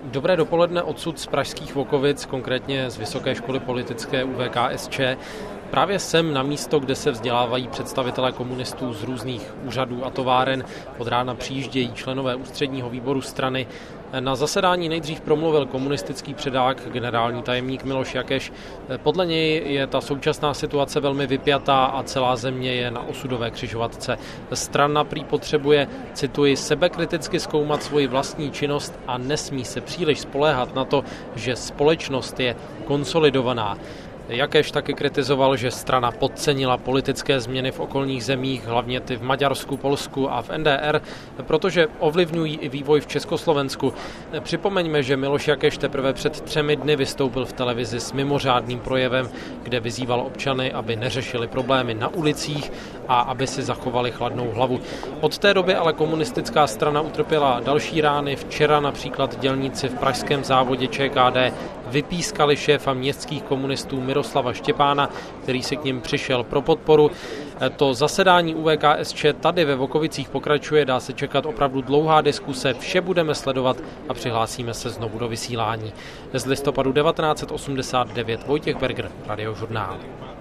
Dobré dopoledne odsud z pražských Vokovic, konkrétně z Vysoké školy politické ÚVKSČ. Právě sem na místo, kde se vzdělávají představitelé komunistů z různých úřadů a továren. Od rána přijíždějí členové ústředního výboru strany. Na zasedání nejdřív promluvil komunistický předák, generální tajemník Miloš Jakeš. Podle něj je ta současná situace velmi vypjatá a celá země je na osudové křižovatce. Strana prý potřebuje, cituji, sebekriticky zkoumat svoji vlastní činnost a nesmí se příliš spoléhat na to, že společnost je konsolidovaná. Jakeš taky kritizoval, že strana podcenila politické změny v okolních zemích, hlavně ty v Maďarsku, Polsku a v NDR, protože ovlivňují i vývoj v Československu. Připomeňme, že Miloš Jakeš teprve před 3 dny vystoupil v televizi s mimořádným projevem, kde vyzýval občany, aby neřešili problémy na ulicích a aby si zachovali chladnou hlavu. Od té doby ale komunistická strana utrpěla další rány. Včera například dělníci v pražském závodě ČKD vypískali šéfa městských komunistů Miroslava Štěpána, který si k nim přišel pro podporu. To zasedání ÚVKSČ tady ve Vokovicích pokračuje, dá se čekat opravdu dlouhá diskuse, vše budeme sledovat a přihlásíme se znovu do vysílání. Z listopadu 1989 Vojtěch Berger, Radiožurnál.